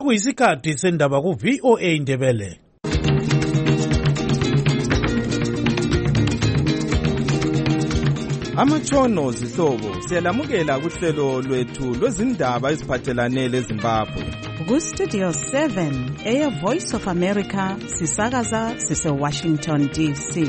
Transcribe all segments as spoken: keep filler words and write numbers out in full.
Kuyisikhathi sendaba ku V O A Ndebele. Amatshono zihlobo siyalamukela kuhlelo lwethu lwezindaba eziphathelane leZimbabwe. Ku Studio seven, Air Voice of America, sisakaza sise Washington D C.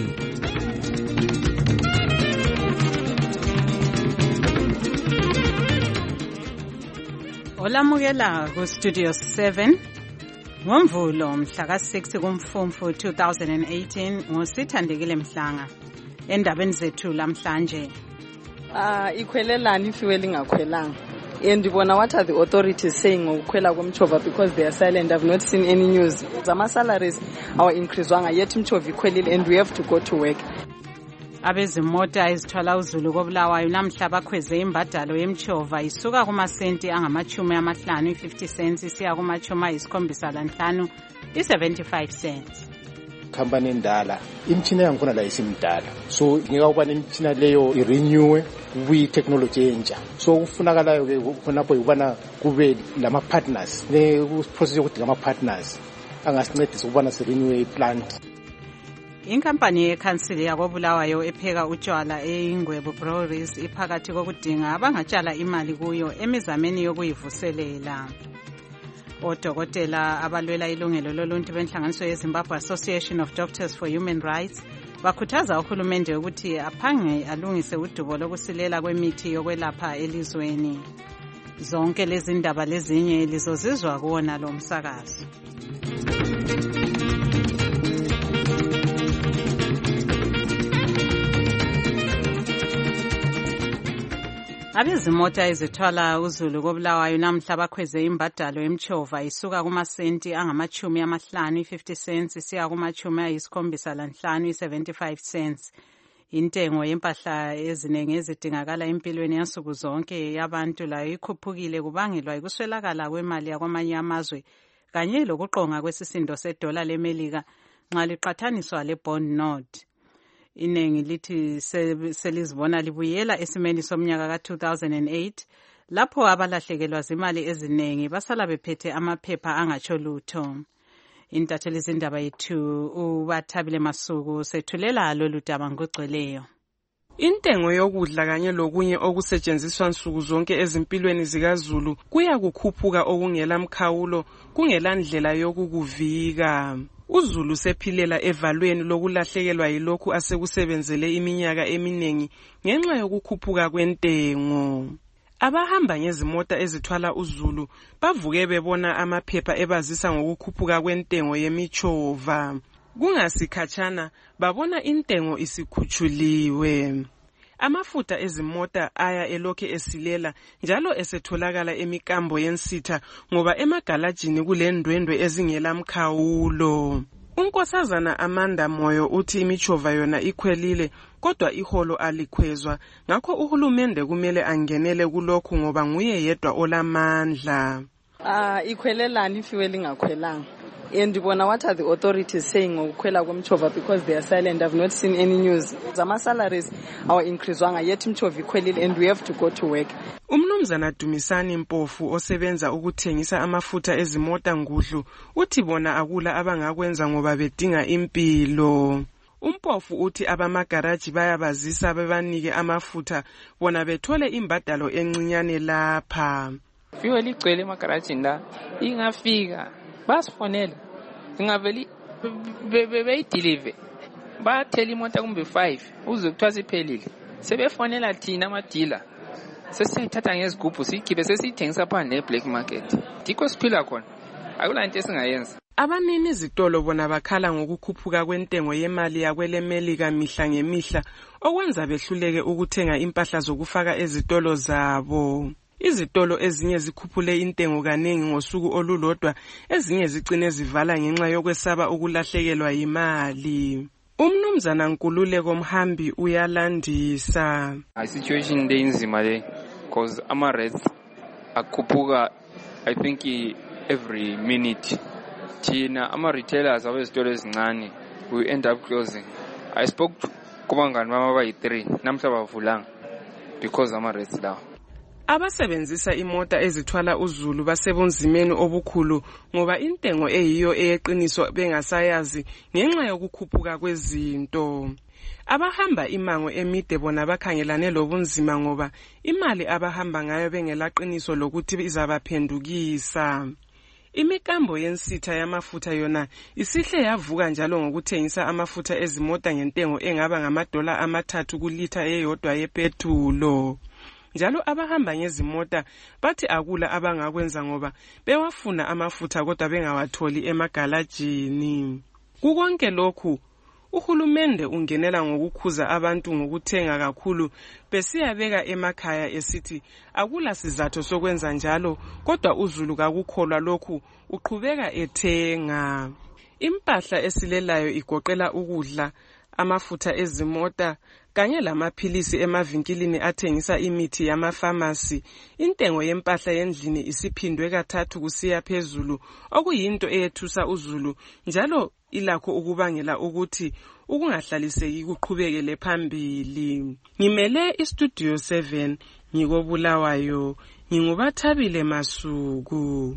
Olamukela ku Studio seven. Ngomvulo mhla ka six kuMfumfu two thousand eighteen ngosithandekile Mhlanga. Endabeni zethu lamhlanje. Ah uh, ikhwelelani ifuel ingakhwelanga. Endibona what are the authorities saying ngokukhwela kwemchova because they are silent. I've not seen any news. Zama salaries our increase wanga yet imchova ikhwelile and we have to go to work. Abezimota ezithwala uZulu koBulawayo namhla bakhweze imbadalo yemchova isuka kuma senti angamachumi amahlanu fifty cents isiya kuma chuma isikhombisa lanhlanu seventy-five cents. Company endala imtshina yangikhona la isimdala so ngeke ubane imtshina leyo irenew kuyi technology entsha so kufunakalayo ke khonapho ubana kube lama partners le process yokudinga ama partners angasincedisa ukubana si renew iplant. Inkampani yeCouncil yakoBulawayo epheka utshwala eIngwebo Breweries iphakathi kokudinga abangatshala imali kuyo emizameni yokuyivuselela. Odokotela abalwela ilungelo loluntu benhlanganiso yeZimbabwe Association of Doctors for Human Rights bakhuthaza uhulumende ukuthi aphange alungise udubo lokusilela kwemithi yokwelapha elizweni. Zonke lezi ndaba lezinye lizozizwa kuona lo msakazo. Abezimota ezithwala uZulu koBulawayo namhla bakhweze imbadalo yemchova isuka kuma senti angamachumi amahlanu fifty cents isiya kuma chumi ayisikhombisa lanhlanu seventy-five cents. Intengo yempahla ezinenge ezidingakala empilweni yansuku zonke yabantu layo ikhuphukile kubangelwa ikuswelakala kwemali yakwamanye amazwe kanye lokuqonga kwesisindo sedola leMelika nxa liqhathaniswa lebond note. Inengi lithi selizibona libuyela esimeni somnyaka ka two thousand eight lapho abalahlekelwa zimali ezinengi basala bephethe amaphepha angatsho lutho. Intatheli zindaba yethu uBathabile Masuku sethulela lolu daba ngogcweleyo. Intengo yokudla kanye lokunye okusetshenziswa nsuku zonke ezimpilweni zikaZulu kuya kukhuphuka okungela mkhawulo kungela ndlela yokukuvika. uZulu sephilela evalweni lokulahlekelwa yilokhu asekusebenzele iminyaka eminengi ngenxa yokukhuphuka kwentengo. Abahamba ngezimota ezithwala uZulu bavuke bebona amaphepha ebazisa ngokukhuphuka kwentengo yemichova. Kungasikhatshana babona intengo isikhuthuliwe. Amafutha ezimota aya elokhe esilela njalo esetholakala emikambo yensitha ngoba emagalajini kulendwendwe ezingela mkhawulo. Unkosazana Amanda Moyo uthi imichova yona ikhwelile kodwa iholo alikhwezwa ngakho uhulumende kumele angenele kulokhu ngoba nguye yedwa olamandla. Ah ikhwelelani ifuel ingakhwelanga. Endibona what are the authorities saying ngokukhwela kwemchova because they are silent. I've not seen any news. Zama salaries our increase wanga yet imchova ikhwelile and we have to go to work. Umnumzana Dumisani Mpofu osebenza ukuthengisa amafutha ezimota ngudlu uthi bona akula abangakwenza ngoba bedinga impilo. Umpofu uthi abamagaraji bayabazisa bebanike amafutha bona bethole imbadalo encinyane lapha. Fuel igcwele emagaraji nda ingafika basifonela ingaveli beyideliver bathela imoto kumbe five uze kuthiwa siphelile sebefonela thina amadila sesiyithatha ngezigubhu sikhiphe sesiyithengisa phandle e-black market dikho siphila khona akula nto esingayenza. Abanini izitolo bona bakhala ngokukhuphuka kwentengo yemali yakwele Melika mihla ngemihla okwenza behluleke ukuthenga impahla zokufaka ezitolo zabo. Izitolo ezinye zikhuphule intengo kanengi ngosuku olulodwa ezinye zicine zivala ngenxa yokwesaba ukulahlekelwa imali. Umnumzana Nkululeko Mhambi uyalandisa. A situation le inzima le because ama rates akhuphuka I think every minute. Thina ama retailers abezitolo ezincane we end up closing. I spoke kubangani bama bayi three namhla bavulanga because ama rates lawo. Abasebenzisa imota ezithwala uzulu basebunzimeni obukhulu ngoba intengo eyiyo eyeqiniso bengasayazi ngenxa yokukhuphuka kwezinto. Abahamba imango emide bona bakhangelane lobunzima ngoba imali abahamba ngayo bengelaqiniso lokuthi izabaphendukisa. Imikambo yensitha yamafutha yona isihle yavuka njalo ngokuthengisa amafutha ezimota ngentengo engaba ngamadola amathathu kulitha eyodwa yepetulo. Njalo abahamba ngezimota bathi akula abangakwenza ngoba bewafuna amafutha kodwa bengawatholi emagalajini. Kukonke lokhu uhulumende ungenela ngokukhuza abantu ngokuthenga kakhulu besiyabeka emakhaya esithi akula sizathu sokwenza njalo kodwa uzulu kakukholwa lokhu uqhubeka ethenga. Impahla esilelayo igoqela ukudla, amafutha ezimota kanye lamaphilisi emavinkilini athengisa imithi yamafamasi. Intengo yempahla yendlini isiphindwe kathathu kusiya phezulu okuyinto eyethusa uzulu njalo ilakho ukubangela ukuthi ukungahlaliseki kuqhubekele phambili. Ngimele iStudio seven ngikobulawayo, ngingubathabile Masuku.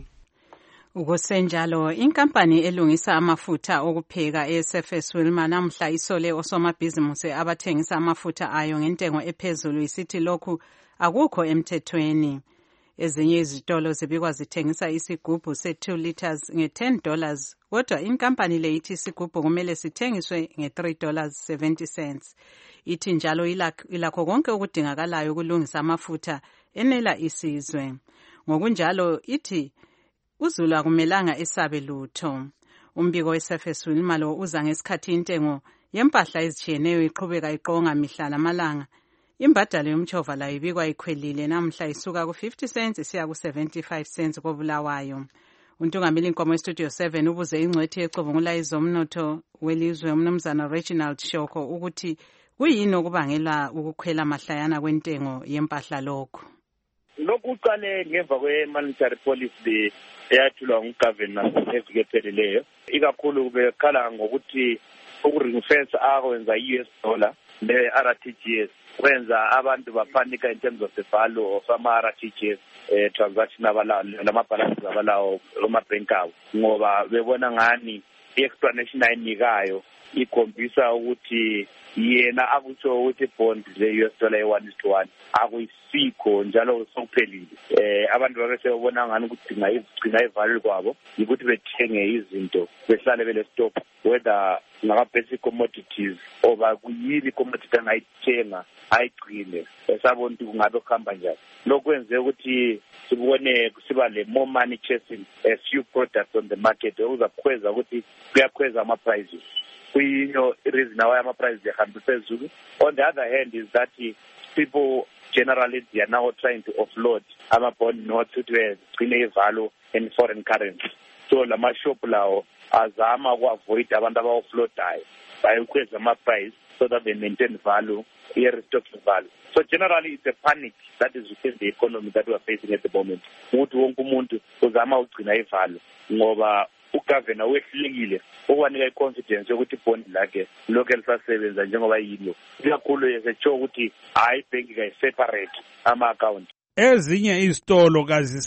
Ukusenjalo inkampani elungisa amafutha okupheka eSurface Wilma namhla isole osomabhizimusi abathengisa amafutha ayo ngentengo ephezulu isithi lokhu akukho emthethweni. Ezinye izitolo zibikwa zithengisa isigubhu se two liters nge ten dollars kodwa inkampani le ithi isigubhu kumele sithengiswe nge three dollars seventy cents. Ithi njalo ilakho konke okudingakalayo ukulungisa amafutha enela isizwe. Ngokunjalo ithi uzulu akumelanga esabe lutho. Umbiko weSurface Wilma lo uza ngesikhathi intengo yempahla ezitshiyeneyo iqhubeka iqonga mihla lamalanga. Imbadalo yomtshova layo ibikwa ikhwelile namhla isuka ku fifty cents isiya ku seventy-five cents kobulawayo. Untungameli inkomo eStudio seven ubuze ingcwethi ecubungula izomnotho welizwe umnumzana Reginald Shoko ukuthi kuyini okubangela ukukhwela mahlayana kwentengo yempahla lokho. Lokhu uqale ngemva kwe-monetary policy eyathulwa ngugovernor eviki epheleleyo, ikakhulu bekhala ngokuthi uku-ring-fence akwenza i-U S dollar ne-R T G S kwenza abantu baphanika in terms of the value of ama-R T G S eh, transaction abalawo lama-balances abalawo loma-bank abo ngoba bebona ngani i-explanation ayinikayo ikhombisa ukuthi yena akutsho ukuthi bond le-U S dollar ye-one is to one akuyisikho njalo sokuphelile. Eh abantu bake sebona ngani ukugcina izigcina ivalue kwabo ukuthi bethenge izinto behlale bele stop whether ngama-basic commodities oba kuyini commodity angayithenga ayigcine esabona ukuthi kungabe kuhamba njani. Lokwenze ukuthi sibone siba le more money chasing a few products on the market okuzakhweza ukuthi kuyakhweza ama-prices. You know, reason why my price they can be phezulu. On the other hand is that people generally they are now trying to offload ama bond notes to gcine value in foreign currency. So lama shop lawo azama ku avoid abantu aba offloadayo bayokhweza ama price so that they maintain value, here restocking value. So generally it's a panic that is within the economy that we are facing at the moment. Umuntu wonke umuntu uzama ukugcina ivalue ngoba ugovernor wehlulekile okwanika iconfidence yokuthi bond lakhe lokho elisasebenza njengoba yilo ikakhulu yesetsho ukuthi hayi bank kayi-separate ama-account. Ezinye izitolo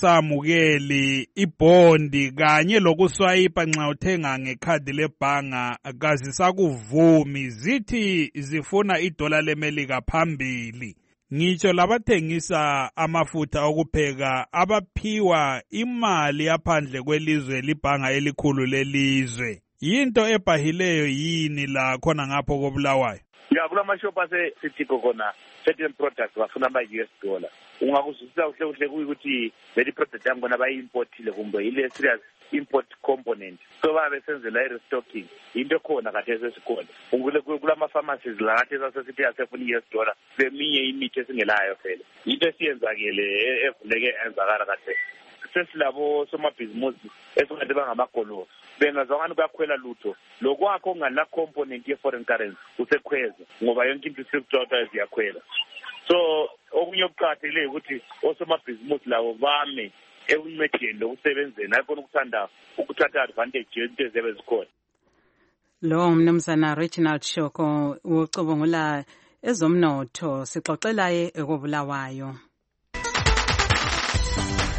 kazisamukeli ibondi kanye lokuswayipa nxa uthenga ngekhadi lebhanga kazisakuvumi zithi zifuna idola lemelika phambili. Ngitsho labathengisa amafutha okupheka abaphiwa imali yaphandle kwelizwe libhanga elikhulu lelizwe. Yinto ebhahileyo yini la khona ngapho kobulawayo? Ya kula mashop asesithiko khona certain products bafuna ama-U S dollar. Ungakuzwisisa kuhle kuhle kuyikuthi leli product yangona bayi-importile kumbe ile serious import component. So babe senzela i-restocking. Into khona kade esesikhona. Ungule kula ma-pharmacies la kade sasesithi asefuna i-U S dollar. Leminye imithi esingelayo phela. Into esiyenzakele evuleke enzakala kade. Sesilabo somabhizimusi esingathi bangamagolofu. Bengazwangani kuyakhwela lutho lokwakho ngala component ye-foreign currency usekhweza ngoba yonke into isekuthwa ziyakhwela. So okunye okuqakathekile ukuthi osomabhizimusi labo bame ekuncedeni lokusebenzeni ayikona ukuthanda ukuthatha advantage yezinto eziyabe zikhona. Lo mnumzana Reginald Shoko ucubungula ezomnotho sixoxela ekobulawayo.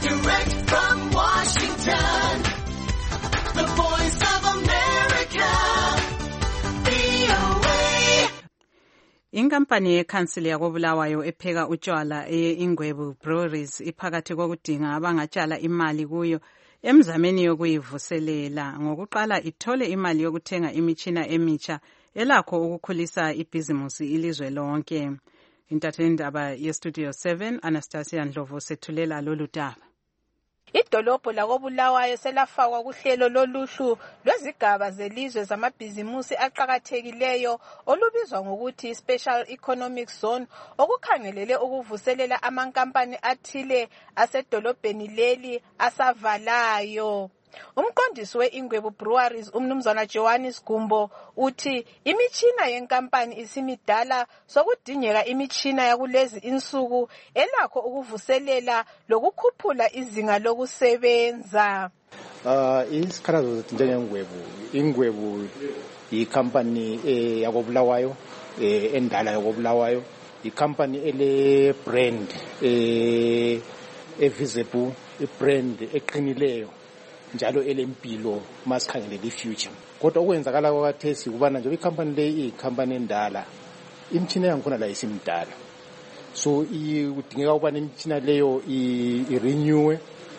Direct from Washington, the voice of America, V O A. Inkampani yekhansili yakoBulawayo epheka utshwala eye-Ingwebu Breweries iphakathi kokudinga abangatshala imali kuyo emzameni yokuyivuselela ngokuqala ithole imali yokuthenga imitshina emitsha elakho ukukhulisa ibhizimusi ilizwe lonke. Intatheli yestudio seven Anastasia Ndlovu sethulela lolu daba. Idolobho lakoBulawayo selafakwa kuhlelo loluhlu lwezigaba zelizwe zamabhizimusi aqhakathekileyo olubizwa ngokuthi Special Economic Zone okukhangelele ukuvuselela amankampani athile asedolobheni leli asavalayo. Umqondisi we-Ingwebu Breweries umnumzana Johannes Gumbo uthi imitshina yenkampani isimidala sokudingeka imitshina yakulezi insuku elakho ukuvuselela lokukhuphula izinga lokusebenza. Uh, isikhalazo njengengwebu ingwebu yikhampani eh, yakoBulawayo eh, endala yakoBulawayo ikhampani ele brand eh, evisible ibrand eqinileyo njalo elempilo masikhangele ifuture. Kodwa okwenzakala kwakathesi kubana nje ikhampani le iyikhampani endala imtshina yankhona la isimdala, so kudingeka ukubana imtshina leyo i-renewe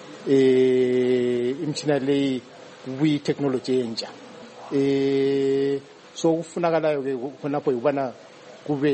eh imtshina leyi kubuye technology entsha eh so kufunakalayo ke khonapho ukubana kube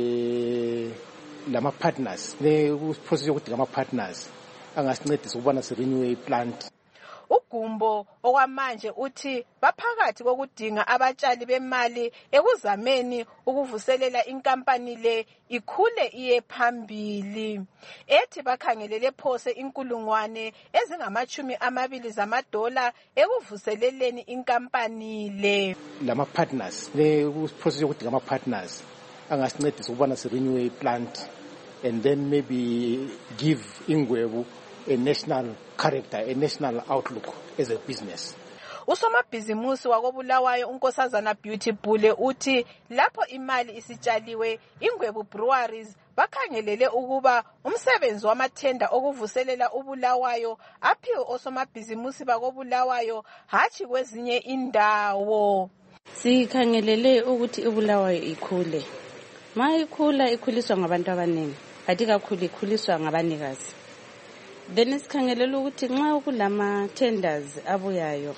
le lama partners ne process yokudinga ama partners angasincedisa ukubana si-renewe plant. Ugumbo okwamanje uthi baphakathi kokudinga abatshali bemali ekuzameni ukuvuselela inkampani le ikhule iye phambili. Ethi bakhangelele phose inkulungwane ezingamachumi amabili zamadola ekuvuseleleni inkampani le. Lama partners ne process yokudinga ama partners angasincedisa ukubana si-renewe plant and then maybe give Ingwebu a national character, a national outlook as a business. Usomabhizimusi wakoBulawayo unkosazana Beauty Bule uthi lapho imali isitshaliwe Ingwebu Breweries bakhangelele ukuba umsebenzi wamathenda okuvuselela uBulawayo aphiwe osomabhizimusi bakoBulawayo hathi kwezinye indawo. Sikhangelele ukuthi uBulawayo ikhule. Ma ikhula ikhuliswa ngabantu abaningi, kanti kakhulu ikhuliswa ngabanikazi. Then sikhangelela ukuthi nxa kulama tenders abuyayo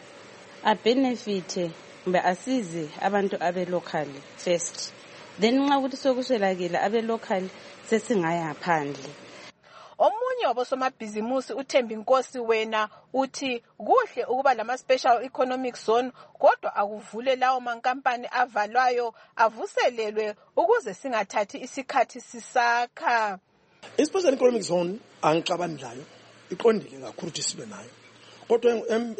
a benefit mbe asize abantu abe local first, then nxa ukuthi sokuswelakile abe local sesingaya phandle. Omunye wabosomabhizimusi uThembi Nkosi wena uthi kuhle ukuba lama special economic zone kodwa akuvule lawo mankampani avalwayo avuselelwe ukuze singathathi isikhathi sisakha. I-special economic zone angixabanilayo iqondile kakhulu ukuthi sibe nayo, kodwa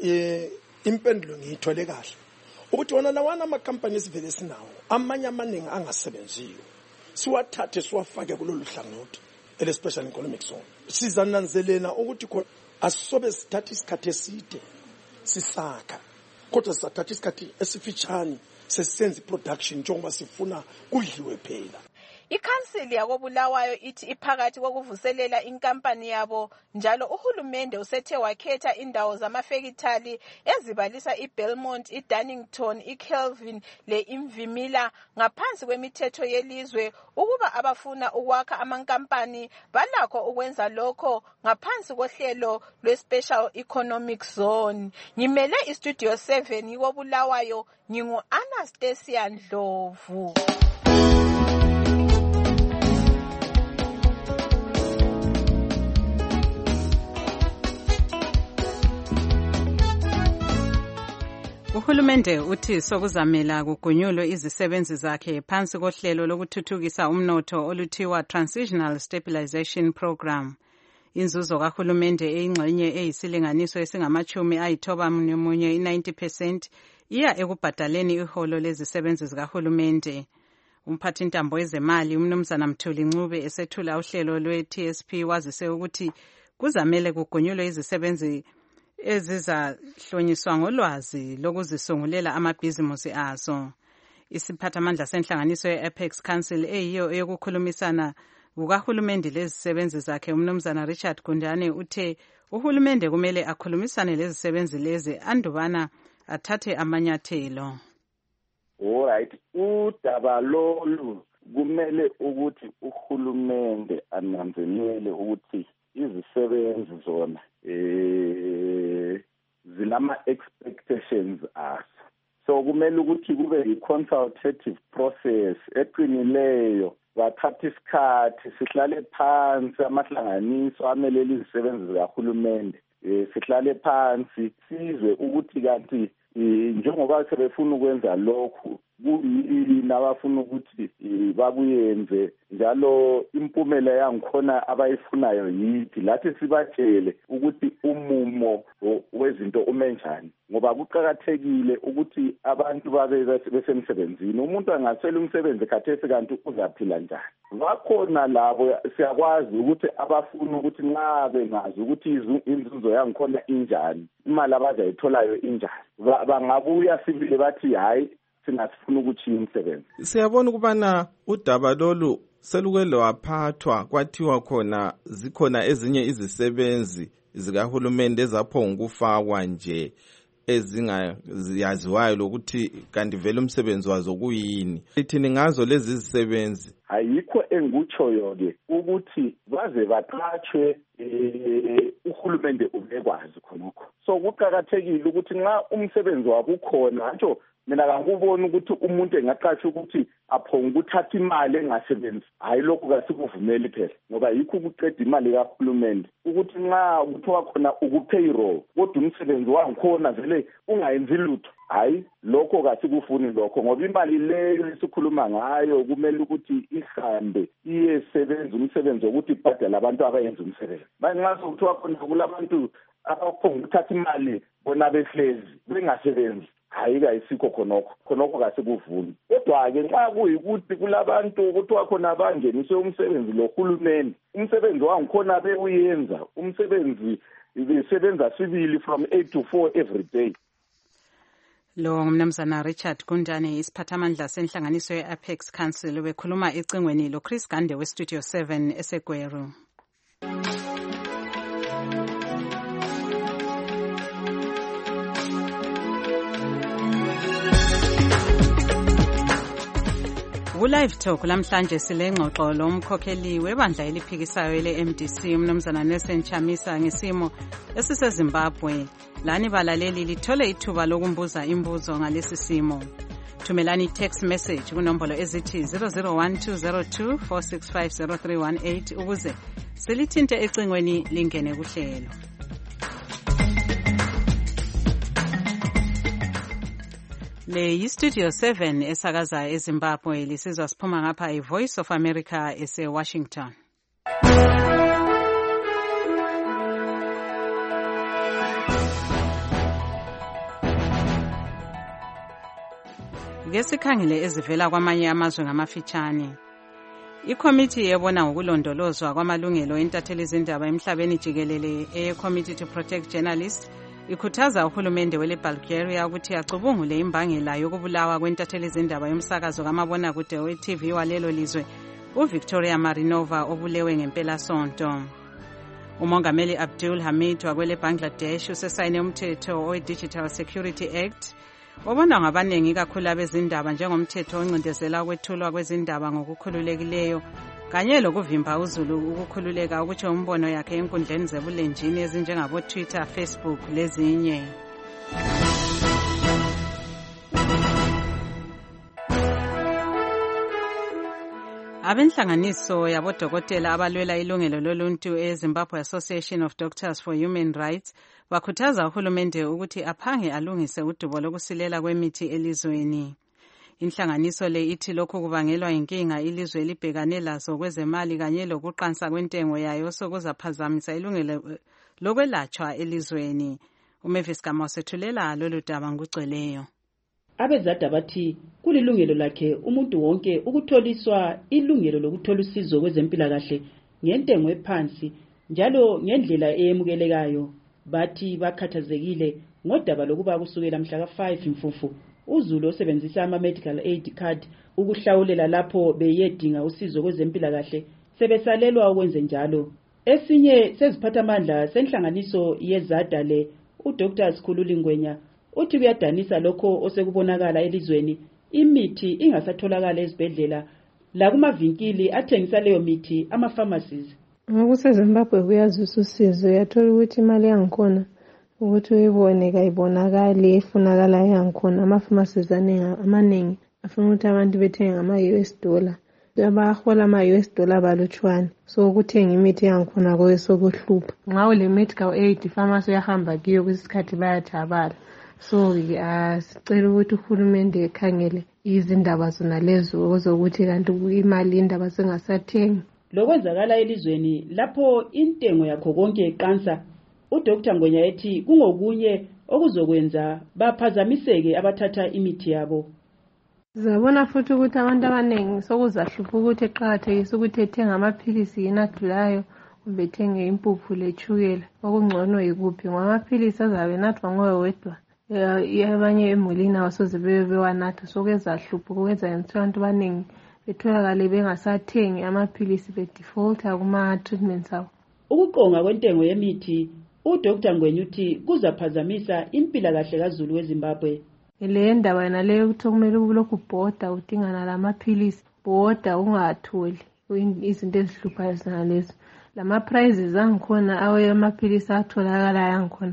impendulo ngiyithole kahle ukuthi wona lawana amakhampani esivele sinawo amanye amaningi angasebenziyo siwathathe siwafake kulolu hlangothi ele special economic zone. Sizananzelela ukuthi asisobe sithatha isikhathi eside sisakha, kodwa sithatha isikhathi esifitshane sesenze production njengoba sifuna kudliwe phela. Ikhansili yakoBulawayo ithi iphakathi kokuvuselela inkampani yabo njalo uhulumende usethe wakhetha indawo zamafekithali ezibalisa iBelmont, iDunnington, iKelvin leImvimila ngaphansi kwemithetho yelizwe ukuba abafuna ukwakha amankampani balakho ukwenza lokho ngaphansi kohlelo lweSpecial Economic Zone. Ngimele iStudio seven yikoBulawayo ngingu Anastasia Ndlovu. Uhulumende uthi sokuzamela kugunyulwe izisebenzi zakhe phansi kohlelo lokuthuthukisa umnotho oluthiwa Transitional Stabilization Program. Inzuzo kahulumende eyingxenye eyisilinganiso esingamachumi ayithoba munye ninety percent iya ekubhadaleni iholo lezisebenzi zikahulumende. Umphathintambo wezemali umnumzana Mthuli Ncube esethula uhlelo lwe-T S P wazise ukuthi kuzamele kugunyulwe izisebenzi ezizahlonyiswa ngolwazi lokuzisungulela amabhizimusi azo. Isiphathamandla senhlanganiso ye-Apex Council eyiyo eyokukhulumisana kukahulumende lezisebenzi zakhe umnumzana Richard Gundane uthe uhulumende kumele akhulumisane lezisebenzi lezi andubana athathe amanyathelo. Alright, udaba lolu kumele ukuthi uhulumende ananzelele ukuthi izisebenzi zona eh zinama expectations aso. So kumele ukuthi kube i-consultative process eqinileyo, bathatha isikhathi sihlale phansi amahlanganiso amelele izisebenzi zikahulumende, eh sihlale phansi sizwe ukuthi kanti njengoba sebefuna ukwenza lokhu kuyini abafuna ukuthi bakuyenze, njalo impumela yangikhona abayifunayo yithi, lathi sibatshele ukuthi umumo wezinto umenjani, ngoba kuqhakathekile ukuthi abantu babe besemsebenzini. Umuntu angaswela umsebenzi khathesi kanti uzaphila njani. Bakhona labo siyakwazi ukuthi abafuna ukuthi nxa bengazi ukuthi inzuzo yangikhona injani, imali abazayitholayo injani, bangabuya sibile bathi hayi singasifuna ukuthi umsebenzi. Siyabona ukubana udaba lolu seluke lwaphathwa kwathiwa khona zikhona ezinye izisebenzi zikahulumende ezaphonga ukufakwa nje ezingaziyaziwayo lokuthi kanti vele umsebenzi wazo kuyini. Ithini ngazo lezi zisebenzi? Ayikho engikutshoyo ke ukuthi baze baqhatshwe uhulumende ubekwazi khonokho. So kuqhakathekile ukuthi nxa umsebenzi wabo ukhona nje mina ngakubona ukuthi umuntu engaqhatsha ukuthi aphonga ukuthatha imali engasebenzi, hayi lokho kasikuvumeli phela, ngoba yikho ukuqeda imali kahulumende ukuthi nxa kuthiwa khona ukupayroll kodwa umsebenzi wangikhona vele ungayenzi lutho, hayi lokho kasikufuni lokho, ngoba imali leyo esikhuluma ngayo kumele ukuthi ihambe iyesebenza umsebenzi wokuthi ibhadale abantu abayenza umsebenzi. Nxa kuthiwa khona kulabantu abaphonga ukuthatha imali bona behlezi bengasebenzi, hayi kayisikho khonokho khonokho kasikuvuni. Kodwa-ke nxa kuyikuthi kulabantu kuthiwa khona bangeniswe umsebenzi lohulumeni, umsebenzi wangikhona bewuyenza, umsebenzi besebenza sibili from eight to four every day. Lo ngumnumzana Richard Gundane, isiphathamandla senhlanganiso ye-Apex Council, bekhuluma ecingweni lo Chris Gande we Studio seven eseGweru. Ku-Live Talk lamhlanje silengxoxo lomkhokheli webandla eliphikisayo le-M D C umnumzana Nelson Chamisa ngesimo esiseZimbabwe. Lani balaleli lithole ithuba lokumbuza imbuzo ngalesi simo. Thumelani text message kunombolo ezithi zero zero one two zero two four six five zero three one eight ukuze silithinte ecingweni lingene kuhlelo. Le yi-Studio seven esakaza eZimbabwe, lisizwa siphuma ngapha i-Voice of America ese-Washington. Ngesikhangile ezivela kwamanye amazwe ngamafitshane. Ikomiti yebona ngokulondolozwa kwamalungelo entatheli izindaba emhlabeni jikelele eye-Committee to Protect Journalists ikhuthaza uhulumende wele Bulgaria ukuthi acubungule imbangela yokubulawa kwentatheli izindaba yomsakazo kamabonakude we-T V walelo lizwe uVictoria Marinova obulewe ngempela sonto. Umongameli Abdul Hamid wakwele Bangladesh usesayine umthetho we-Digital Security Act obona ngabanengi kakhulu abezindaba njengomthetho oncindezela ukwethulwa kwezindaba ngokukhululekileyo kanye lokuvimba uzulu ukukhululeka ukuthi umbono yakhe enkundleni zebulenjini ezinjengabo Twitter, Facebook lezinye. Abenhlanganiso yabodokotela abalwela ilungelo loluntu eZimbabwe Association of Doctors for Human Rights bakhuthaza uhulumende ukuthi aphange alungise udubo lokusilela kwemithi elizweni. Inhlanganiso le ithi lokhu kubangelwa inkinga ilizwe libhekane lazo kwezemali kanye lokuqansa kwentengo yayo sokuzaphazamisa ilungelo lokwelatshwa elizweni. uMavis Kamosethulela lolu daba ngugcweleyo. Abezada bathi kulilungelo lakhe umuntu wonke ukutholiswa ilungelo lokuthola usizo kwezempilakahle ngentengo ephansi njalo ngendlela eyemukelekayo. Bathi bakhathazekile ngodaba lokuba kusukela mhla ka five Mfumfu uzulu osebenzisa ama medical aid card ukuhlawulela lapho beyedinga usizo kwezempilakahle sebesalelwa ukwenze njalo. Esinye seziphathamandla senhlanganiso yezada le uDr Sikhululi Ngwenya uthi kuyadanisa lokho osekubonakala elizweni imithi ingasatholakala ezibhedlela la kumavinkili athengisa leyo mithi ama-pharmacies. Ngokusezimbabwe kuyazisa usizo uyathola ukuthi imali yangikhona ukuthi uyibone kayibonakali efunakala yangikhona ama-pharmacies amaningi afuna ukuthi abantu bethenge ngama-U S dollar abahola ama-U S dollar balutshwane so ukuthenga imithi yangikhona koke sokuhlupha nxa ule medical aid pharmacy uyahamba kiyo kwesikhathi bayathabala so sicela ukuthi uhulumende ekhangele izindaba zona lezo zokuthi kanti imali indaba zingasathengi. Lokwenzakala elizweni lapho intengo yakho konke iqansa uDr Ngwenya ethi kungokunye okuzokwenza baphazamiseke abathatha imithi yabo. Zabona futhi ukuthi abantu abaningi sokuzahlupha ukuthi eqakathekisa ukuthi ethenga amaphilisi yinadulayo kumbe ethenge impuphu lechukela okungcono yikuphi ngoba amaphilisi azabe nathwa ngowe wedwa abanye emulini abasoze bewanatha sokuzahlupha ukwenza ukuthi abantu abaningi betholakale bengasathengi amaphilisi bedefaulta kuma-treatments abo. Ukuqonga kwentengo yemithi uDr Ngwenya uthi kuzaphazamisa impilakahle kaZulu weZimbabwe. Le ndaba yena leyo ukuthi kumele ubulokhu ubhoda udingana lamaphilisi bhoda ungatholi izinto ezihluphayo zalezo. Lama prices angikhona awe amaphilisi atholakala yangikhona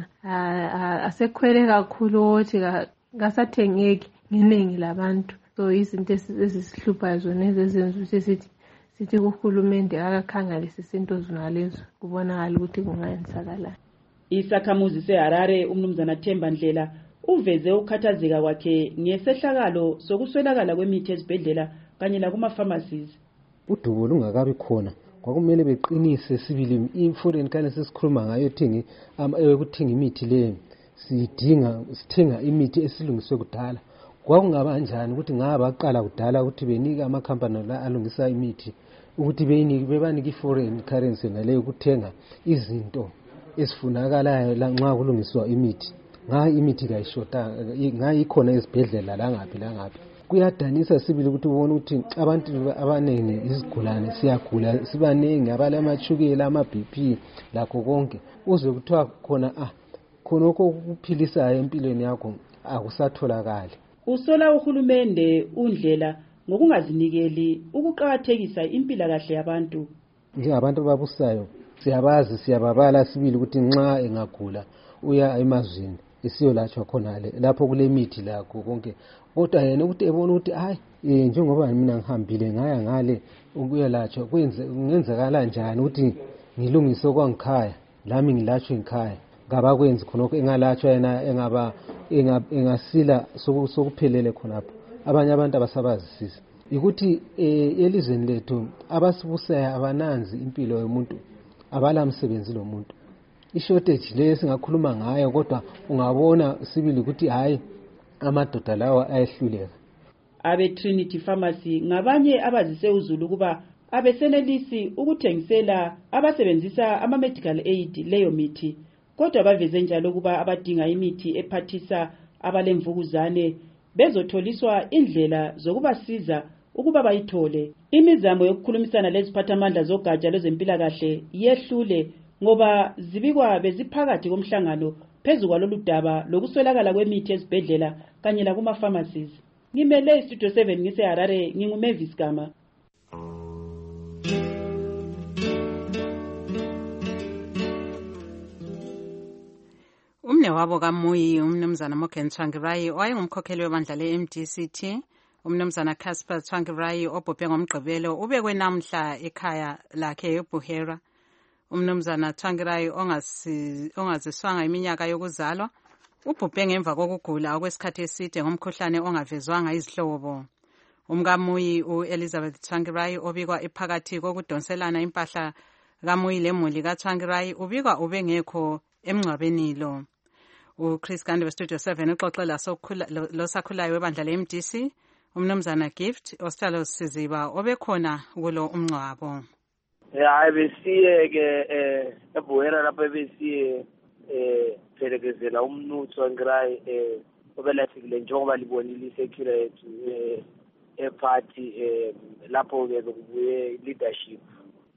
asekhwele kakhulu ukuthi kasathengeki ngeningi labantu. So izinto ezisihluphayo zona ezenza ukuthi sithi sithi uhulumende akakhangelise izinto zona lezo kubonakala ukuthi kungayenzakala. Isakhamuzi seHarare umnumzana Themba Ndlela uveze ukhathazeka kwakhe ngesehlakalo sokuswelakala kwemithi ezibhedlela kanye la kuma-pharmacies. Udubo lungakabi khona kwakumele beqinise sibili i-foreign currency esikhuluma ngayo thengi ukuthenga imithi leyo sidinga sithenga imithi esilungiswe kudala. Kwakungaba kanjani ukuthi ngaba baqala kudala ukuthi benike amakhampani la alungisa imithi ukuthi beyinike bebanike i-foreign currency naleyo ukuthenga izinto esifunakalayo la nxa kulungiswa imithi. Ngayi imithi kayishota ngayi ikhona ezibhedlela la ngaphi la ngaphi. Kuyadanisa sibili ukuthi ubone ukuthi abantu abanengi izigulane siyagula sibanengi abalamachukela ama-B P lakho konke uze kuthiwa khona ah khonokho ukuphilisayo empilweni yakho akusatholakali. Usola uhulumende undlela ngokungazinikeli ukuqhakathekisa impilakahle yabantu. Njengabantu ababusayo siyabazi siyababala sibili ukuthi nxa engagula uya emazweni isiyolatshwa khonale lapho kule mithi lakho konke kodwa yena ukuthi ebona ukuthi hayi njengoba mina ngihambile ngaya ngale ukuyelatshwa kwenze kungenzakala njani ukuthi ngilungise kwangikhaya lami ngilatshwe ngikhaya ngabakwenzi khonokho engalatshwa yena engaba engasila sokuphelele khonapho abanye abantu abasabazisisa ukuthi elizweni lethu abasibusayo abananzi impilo yomuntu abala msebenzi lo muntu. I-shortage le singakhuluma ngayo kodwa ungabona sibili ukuthi hayi amadoda lawa ayehluleka. Abe Trinity Pharmacy ngabanye abazise uZulu kuba abesenelisi ukuthengisela abasebenzisa ama-medical aid leyo mithi kodwa baveze njalo kuba abadinga imithi ephathisa abalemvukuzane bezotholiswa indlela zokubasiza ukuba bayithole. Imizamo yokukhulumisana leziphathamandla zogatsha lwezempilakahle yehlule ngoba zibikwa beziphakathi komhlangano phezu kwalolu daba lokuswelakala kwemithi ezibhedlela kanye la kuma-pharmacies. Ngimele iStudio seven ngiseHarare nginguMavis Gama. Umne wabo kaMuyi umnumzana Morgan Tsvangirai wayengumkhokheli webandla le-M D C T umnumzana Casper Tsvangirai obhubhe ngomgqibelo ubekwe namhla ekhaya lakhe eBuhera. Umnumzana Tsvangirai ongaziswanga iminyaka yokuzalwa ubhubhe ngemva kokugula okwesikhathi eside ngomkhuhlane ongavezwanga izihlobo. UmkaMuyi u-Elizabeth Tsvangirai obikwa ephakathi kokudonselana impahla kaMuyi lemuli kaTsvangirai ubikwa ubengekho emngcwabeni lo. uChris Gande weStudio seven uxoxela losakhulayo webandla le-M D C umnumzana Gift Ostalo Siziba obekhona kulo umngcwabo. Ya besiye ke eBuhera lapho besiye eh phelekezela umnu Tsvangirai eh obelafikile njengoba libonile security eh eparty eh lapho ke kubuye leadership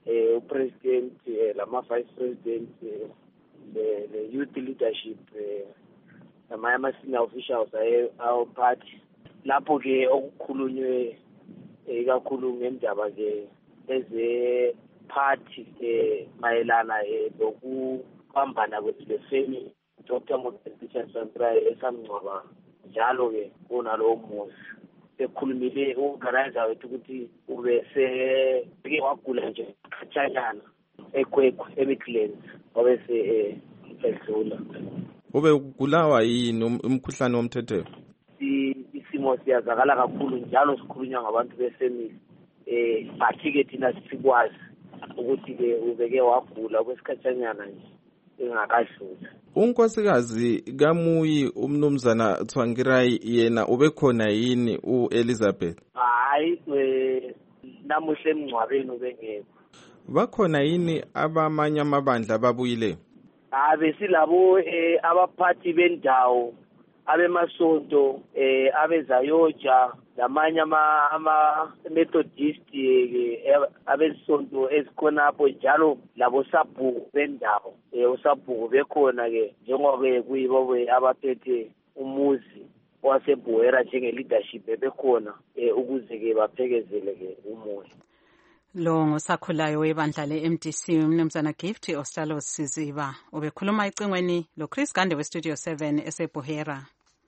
eh upresident lama vice president the youth leadership nama ama senior officials ayo party lapho ke okukhulunywe ikakhulu ngendaba ke eze party eh mayelana lokubambana kwesifemi Doctor Motivational Central esamncwaba njalo ke kunalowo muzi ekhulumile ugarayza wethu ukuthi ube se ke wagula nje khatshana ekwekho emicleans obese eh edlula ube ugulawa yini umkhuhlane womthetheko isimo siyazakala kakhulu njalo sikhulunywa ngabantu besemisi eh bathi-ke thina sikwazi ukuthi ke ubeke wagula kwesikhatshanyana nje engakadluli. Unkosikazi kaMuyi umnumzana Tsvangirai yena ubekhona yini uElizabeth? Hayi eh namuhle emncwabeni ubengekho. Bakhona yini abamanye amabandla ababuyile? Abe silabo eh abaphathi bendawo abemasonto eh abezayoja lamanye ama ama Methodist abesonto esikhona apho njalo labo sabhuku bendawo eh usabhuku bekhona ke njengoba kuyibo abaphethe umuzi waseBuhera njenge leadership bekhona eh ukuze ke baphekezele ke umoya. Lo ngosakhulayo webandla le-M D C umnumzana Gift Ostalo Siziba ubekhuluma icingweni lo Chris Gande we Studio seven eseBuhera.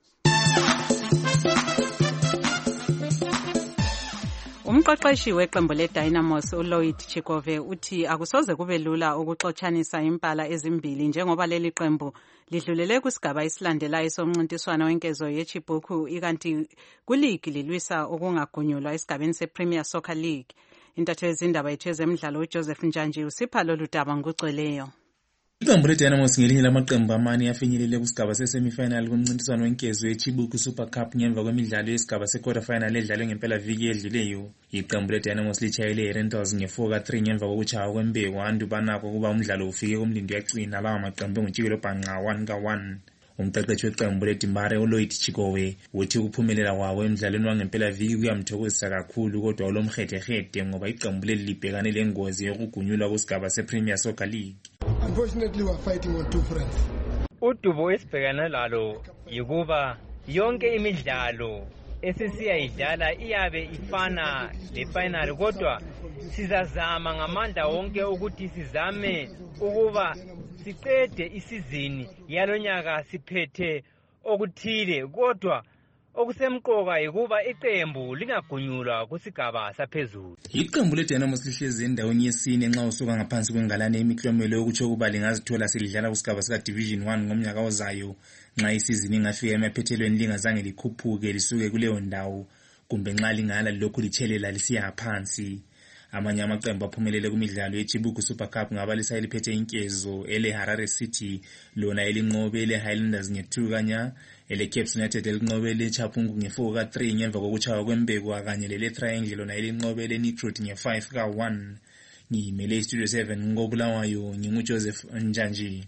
Umqeqeshi weqembu leDynamos uLloyd Chikove uthi akusoze kube lula ukuxotshanisa impala ezimbili njengoba leli qembu lidlulele kusigaba isilandelayo somncintiswano wenkezo yeChibuku ikanti kuligi lilwisa okungagunyulwa esigabeni sePremier Soccer League. Intatho yezindaba yethu yezemidlalo uJoseph Njanji usipha lolu daba ngugcweleyo. Iqembu leDynamos ngelinye lamaqembu amane yafinyelele kusigaba sesemifinal kumncintiswano wenkezo yeChibuku Super Cup ngemva kwemidlalo yesigaba sequarter final edlalwe ngempela viki edluleyo. Iqembu leDynamos lichayele iRentals nge-four ka three ngemva kokuchaya kwembeku andu banakho kuba umdlalo ufike kumlindo yaqina lawa maqembu ngutshikelo bhanqa one ka one. Umqeqeshi weqembu leDimbare uLloyd Chikowe uthi ukuphumelela kwawo emidlalweni wangempela viki kuyamthokozisa kakhulu kodwa olomkhethehede ngoba iqembu leli libhekane lengozi yokugunyulwa kusigaba sePremier Soccer League. Unfortunately, we are fighting on two fronts. Udubo esibhekana lalo yikuba yonke imidlalo esisiyayidlala iyabe ifana lefinal kodwa sizazama ngamandla wonke ukuthi sizame ukuba siqede isizini yalonyaka siphethe okuthile kodwa okusemqoka yikuba iqembu lingagunyulwa kusigaba saphezulu. Iqembu leDynamos lihlezi endaweni yesine nxa usuka ngaphansi kwengalane emiklomelo yokuthi ukuba lingazithola selidlala kusigaba sika Division one ngomnyaka ozayo nxa isizini ingafika emaphethelweni lingazange likhuphuke lisuke kuleyo ndawo kumbe nxa lingala lokhu lithelela lisiya phansi. Amanye amaqembu aphumelele kumidlalo yeChibuku Super Cup ngabalisa eliphethe inkezo ele Harare City lona elinqobe ele Highlanders nge-two kanya ele Cape United elinqobe ele Chapungu nge-four ka three ngemva kokuchaya kwembeku kanye lele Triangle lona elinqobe ele Nitrot nge-five ka one. Ngimele Studio seven ngobulawayo nginguJoseph Njanji.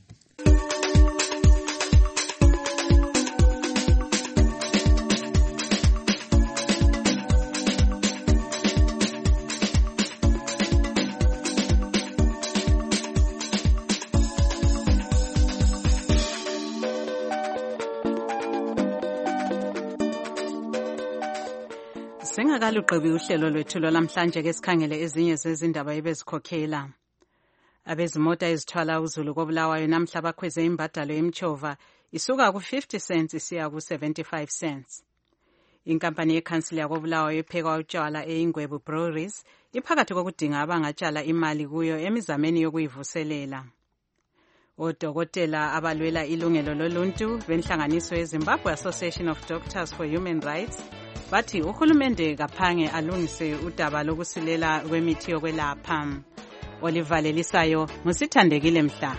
Singakaluqebi uhlelo lwethu lwamhlanje ke sikhangele ezinye zezindaba ebezikhokhela. Abezimoto ezithwala uzulu kobulawayo namhla bakhweze imbadalo yemchova isuka ku fifty cents isiya ku seventy-five cents. Inkampani yeCouncil yakobulawayo epheka utshwala eIngwebu Breweries iphakathi kokudinga abangatshala imali kuyo emizameni yokuyivuselela. Odokotela abalwela ilungelo loluntu benhlanganiso yeZimbabwe Association of Doctors for Human Rights bathi uhulumende kaphange alungise udaba lokusilela kwemithi yokwelapha. Olivalelisayo musithandekile mhla.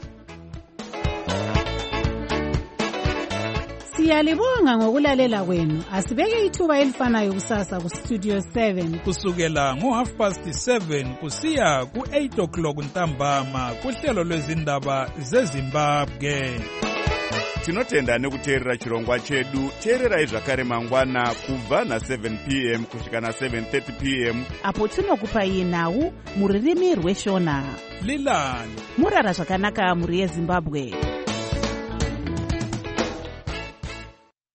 Siyalibonga ngokulalela kwenu. Asibeke ithuba elifanayo kusasa ku Studio seven kusukela ngo half past seven kusiya ku eight o'clock ntambama kuhlelo lwezindaba zeZimbabwe. tinotenda nekuteerera chirongwa chedu. Teererai zvakare mangwana kubva na-seven p m kusvika na-seven thirty p m apo tinokupai nhau muririmi rweshona. Lilani murara zvakanaka muri yeZimbabwe.